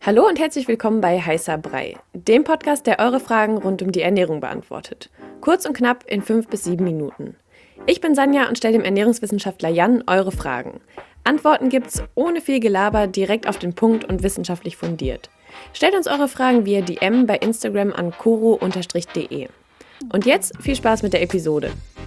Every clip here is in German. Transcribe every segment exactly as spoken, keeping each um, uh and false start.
Hallo und herzlich willkommen bei Heißer Brei, dem Podcast, der eure Fragen rund um die Ernährung beantwortet. Kurz und knapp in fünf bis sieben Minuten. Ich bin Sanja und stelle dem Ernährungswissenschaftler Jan eure Fragen. Antworten gibt's ohne viel Gelaber, direkt auf den Punkt und wissenschaftlich fundiert. Stellt uns eure Fragen via D M bei Instagram an koro de. Und jetzt viel Spaß mit der Episode.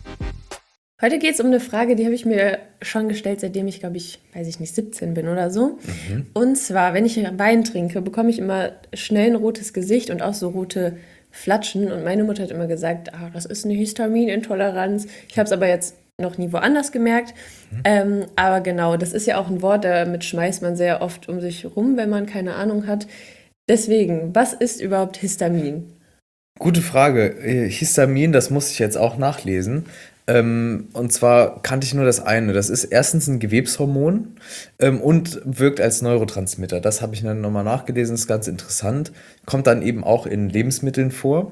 Heute geht es um eine Frage, die habe ich mir schon gestellt, seitdem ich, glaube ich, weiß ich nicht, siebzehn bin oder so. Mhm. Und zwar, wenn ich Wein trinke, bekomme ich immer schnell ein rotes Gesicht und auch so rote Flatschen. Und meine Mutter hat immer gesagt, ah, das ist eine Histaminintoleranz. Ich habe es aber jetzt noch nie woanders gemerkt. Mhm. Ähm, aber genau, das ist ja auch ein Wort, damit schmeißt man sehr oft um sich rum, wenn man keine Ahnung hat. Deswegen, was ist überhaupt Histamin? Gute Frage. Histamin, das muss ich jetzt auch nachlesen. Ähm, und zwar kannte ich nur das eine. Das ist erstens ein Gewebshormon ähm, und wirkt als Neurotransmitter. Das habe ich dann nochmal nachgelesen, ist ganz interessant. Kommt dann eben auch in Lebensmitteln vor.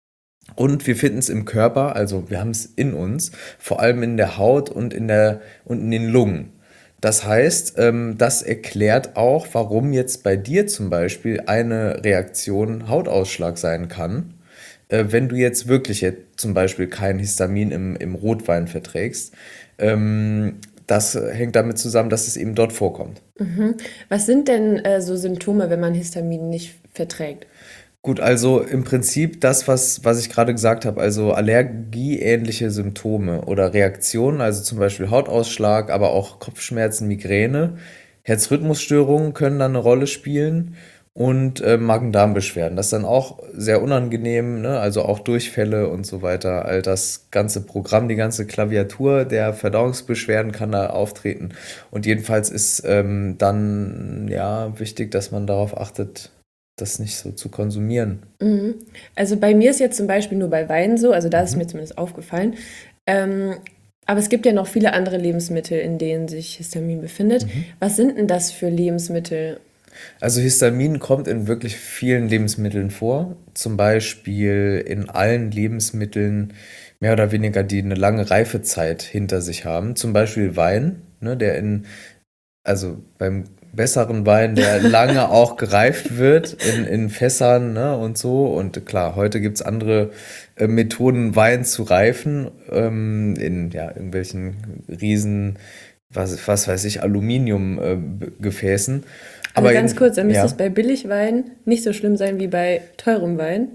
Und wir finden es im Körper, also wir haben es in uns, vor allem in der Haut und in der und in den Lungen. Das heißt, ähm, das erklärt auch, warum jetzt bei dir zum Beispiel eine Reaktion Hautausschlag sein kann, äh, wenn du jetzt wirklich jetzt zum Beispiel kein Histamin im, im Rotwein verträgst. Ähm, das hängt damit zusammen, dass es eben dort vorkommt. Mhm. Was sind denn äh, so Symptome, wenn man Histamin nicht verträgt? Gut, also im Prinzip das, was, was ich gerade gesagt habe, also allergieähnliche Symptome oder Reaktionen, also zum Beispiel Hautausschlag, aber auch Kopfschmerzen, Migräne, Herzrhythmusstörungen können dann eine Rolle spielen und äh, Magen-Darm-Beschwerden. Das ist dann auch sehr unangenehm, ne? Also auch Durchfälle und so weiter. All das ganze Programm, die ganze Klaviatur der Verdauungsbeschwerden kann da auftreten. Und jedenfalls ist ähm, dann ja wichtig, dass man darauf achtet, das nicht so zu konsumieren. Mhm. Also bei mir ist jetzt zum Beispiel nur bei Wein so, also da ist es Mhm. mir zumindest aufgefallen. Ähm, aber es gibt ja noch viele andere Lebensmittel, in denen sich Histamin befindet. Mhm. Was sind denn das für Lebensmittel? Also Histamin kommt in wirklich vielen Lebensmitteln vor. Zum Beispiel in allen Lebensmitteln, mehr oder weniger, die eine lange Reifezeit hinter sich haben. Zum Beispiel Wein, ne, der in, also beim besseren Wein, der lange auch gereift wird in, in Fässern, ne, und so. Und klar, heute gibt es andere äh, Methoden, Wein zu reifen, ähm, in ja, irgendwelchen riesen, was, was weiß ich, Aluminiumgefäßen. Also Aber ganz jeden, kurz, dann müsste es ja, bei Billigwein nicht so schlimm sein wie bei teurem Wein.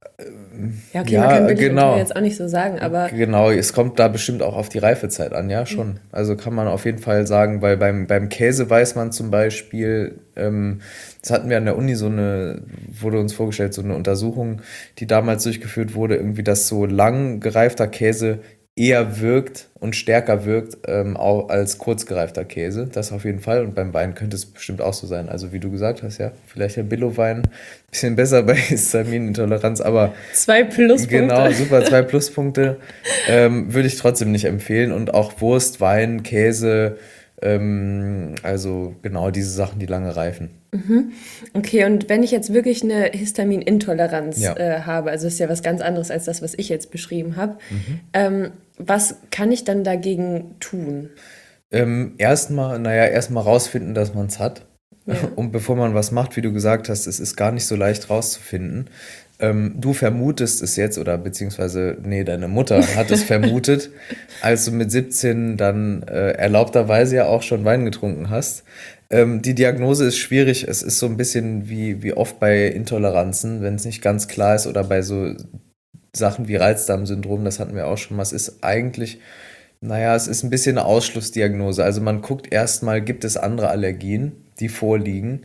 Ja, okay, man kann ja, billig und teuer genau. jetzt auch nicht so sagen, aber Genau, es kommt da bestimmt auch auf die Reifezeit an, ja, schon. Also kann man auf jeden Fall sagen, weil beim, beim Käse weiß man zum Beispiel, ähm, das hatten wir an der Uni so eine, wurde uns vorgestellt, so eine Untersuchung, die damals durchgeführt wurde, irgendwie, dass so lang gereifter Käse eher wirkt und stärker wirkt ähm, auch als kurz gereifter Käse. Das auf jeden Fall. Und beim Wein könnte es bestimmt auch so sein. Also wie du gesagt hast, ja, vielleicht der Billo-Wein ein bisschen besser bei Histaminintoleranz, aber zwei Pluspunkte. genau, super, zwei Pluspunkte. Ähm, würde ich trotzdem nicht empfehlen. Und auch Wurst, Wein, Käse, ähm, also genau diese Sachen, die lange reifen. Okay, und wenn ich jetzt wirklich eine Histaminintoleranz Ja. äh, habe, also das ist ja was ganz anderes als das, was ich jetzt beschrieben habe, Mhm. ähm, was kann ich dann dagegen tun? Ähm, erstmal, naja, erstmal rausfinden, dass man es hat. Ja. Und bevor man was macht, wie du gesagt hast, es ist gar nicht so leicht rauszufinden. Ähm, du vermutest es jetzt, oder beziehungsweise, nee, deine Mutter hat es vermutet, als du mit siebzehn dann äh, erlaubterweise ja auch schon Wein getrunken hast. Ähm, die Diagnose ist schwierig. Es ist so ein bisschen wie, wie oft bei Intoleranzen, wenn es nicht ganz klar ist, oder bei so Sachen wie Reizdarmsyndrom, das hatten wir auch schon mal. Es ist eigentlich, naja, es ist ein bisschen eine Ausschlussdiagnose. Also man guckt erstmal, gibt es andere Allergien, die vorliegen?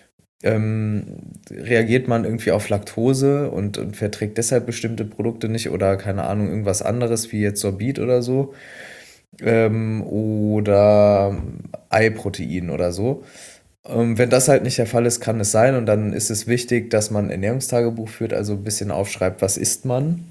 Ähm, reagiert man irgendwie auf Laktose und, und verträgt deshalb bestimmte Produkte nicht oder keine Ahnung, irgendwas anderes wie jetzt Sorbit oder so? Ähm, oder Eiprotein oder so. Ähm, wenn das halt nicht der Fall ist, kann es sein, und dann ist es wichtig, dass man ein Ernährungstagebuch führt, also ein bisschen aufschreibt, was isst man,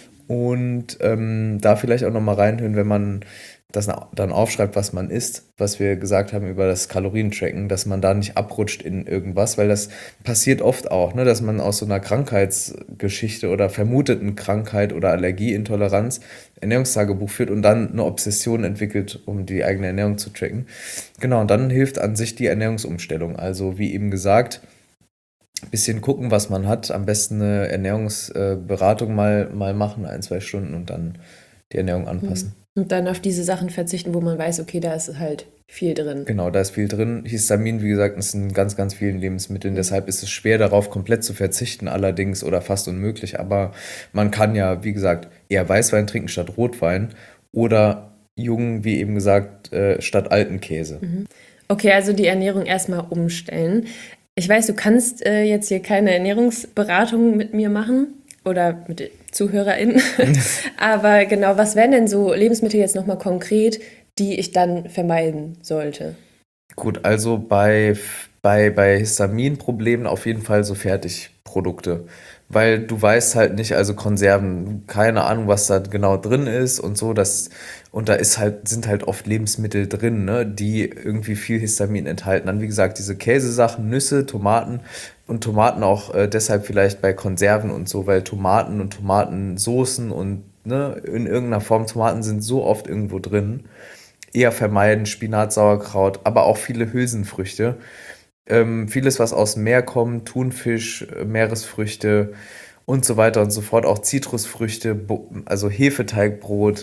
und ähm, da vielleicht auch nochmal reinhören, wenn man das na- dann aufschreibt, was man isst, was wir gesagt haben über das Kalorientracken, dass man da nicht abrutscht in irgendwas, weil das passiert oft auch, ne, dass man aus so einer Krankheitsgeschichte oder vermuteten Krankheit oder Allergieintoleranz Ernährungstagebuch führt und dann eine Obsession entwickelt, um die eigene Ernährung zu tracken. Genau, und dann hilft an sich die Ernährungsumstellung. Also wie eben gesagt, bisschen gucken, was man hat. Am besten eine Ernährungsberatung mal, mal machen, ein, zwei Stunden und dann die Ernährung anpassen. Und dann auf diese Sachen verzichten, wo man weiß, okay, da ist halt viel drin. Genau, da ist viel drin. Histamin, wie gesagt, ist in ganz, ganz vielen Lebensmitteln. Mhm. Deshalb ist es schwer, darauf komplett zu verzichten, allerdings oder fast unmöglich. Aber man kann ja, wie gesagt, eher Weißwein trinken statt Rotwein oder jungen, wie eben gesagt, äh, statt alten Käse. Mhm. Okay, also die Ernährung erstmal umstellen. Ich weiß, du kannst äh, jetzt hier keine Ernährungsberatung mit mir machen oder mit den ZuhörerInnen. Aber genau, was wären denn so Lebensmittel jetzt nochmal konkret, die ich dann vermeiden sollte? Gut, also bei, bei, bei Histaminproblemen auf jeden Fall so Fertigprodukte. Weil du weißt halt nicht, also Konserven, keine Ahnung, was da genau drin ist und so, das, und da ist halt, sind halt oft Lebensmittel drin, ne, die irgendwie viel Histamin enthalten. Dann, wie gesagt, diese Käsesachen, Nüsse, Tomaten und Tomaten auch äh, deshalb vielleicht bei Konserven und so, weil Tomaten und Tomatensoßen und ne, in irgendeiner Form Tomaten sind so oft irgendwo drin. Eher vermeiden, Spinat, Sauerkraut, aber auch viele Hülsenfrüchte. Ähm, vieles, was aus dem Meer kommt, Thunfisch, äh, Meeresfrüchte und so weiter und so fort. Auch Zitrusfrüchte, Bo- also Hefeteigbrot,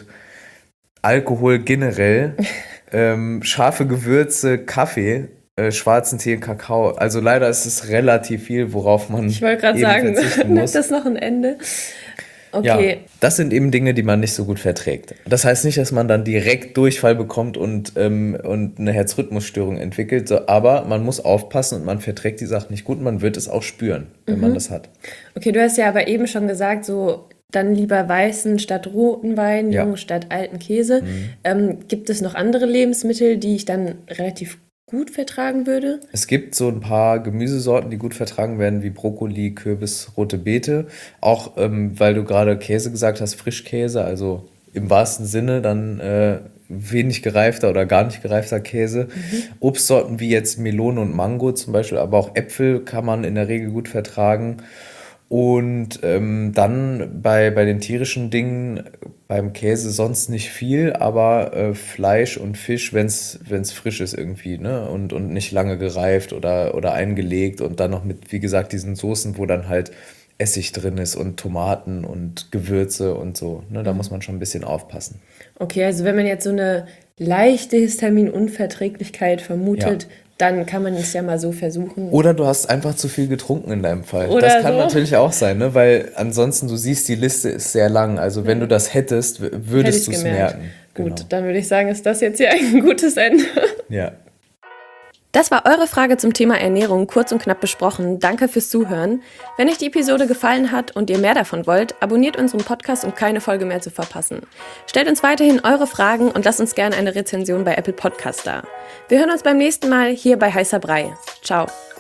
Alkohol generell, ähm, scharfe Gewürze, Kaffee, äh, schwarzen Tee und Kakao. Also leider ist es relativ viel, worauf man Ich wollte gerade eben sagen, verzichten nimmt muss. das noch ein Ende? Ja, Okay. das sind eben Dinge, die man nicht so gut verträgt. Das heißt nicht, dass man dann direkt Durchfall bekommt und, ähm, und eine Herzrhythmusstörung entwickelt, so, aber man muss aufpassen und man verträgt die Sachen nicht gut und man wird es auch spüren, wenn man das hat. Okay, du hast ja aber eben schon gesagt, so dann lieber weißen statt roten Wein, Ja. jungen statt alten Käse. Ähm, gibt es noch andere Lebensmittel, die ich dann relativ gut vertragen würde? Es gibt so ein paar Gemüsesorten, die gut vertragen werden, wie Brokkoli, Kürbis, rote Beete. Auch, ähm, weil du gerade Käse gesagt hast, Frischkäse, also im wahrsten Sinne dann äh, wenig gereifter oder gar nicht gereifter Käse. Obstsorten wie jetzt Melone und Mango zum Beispiel, aber auch Äpfel kann man in der Regel gut vertragen. Und ähm, dann bei, bei den tierischen Dingen, beim Käse sonst nicht viel, aber äh, Fleisch und Fisch, wenn es frisch ist irgendwie, ne? Und, und nicht lange gereift oder, oder eingelegt und dann noch mit, wie gesagt, diesen Soßen, wo dann halt Essig drin ist und Tomaten und Gewürze und so. Ne? Da muss man schon ein bisschen aufpassen. Okay, also wenn man jetzt so eine leichte Histaminunverträglichkeit vermutet, Ja. dann kann man es ja mal so versuchen. Oder du hast einfach zu viel getrunken in deinem Fall. Oder das kann so. natürlich auch sein, ne? Weil ansonsten, du siehst, die Liste ist sehr lang. Also wenn du das hättest, w- Hätte würdest ich's du es gemerkt. merken. Gut, Genau. dann würde ich sagen, ist das jetzt hier ein gutes Ende. Ja. Das war eure Frage zum Thema Ernährung, kurz und knapp besprochen. Danke fürs Zuhören. Wenn euch die Episode gefallen hat und ihr mehr davon wollt, abonniert unseren Podcast, um keine Folge mehr zu verpassen. Stellt uns weiterhin eure Fragen und lasst uns gerne eine Rezension bei Apple Podcast da. Wir hören uns beim nächsten Mal hier bei Heißer Brei. Ciao.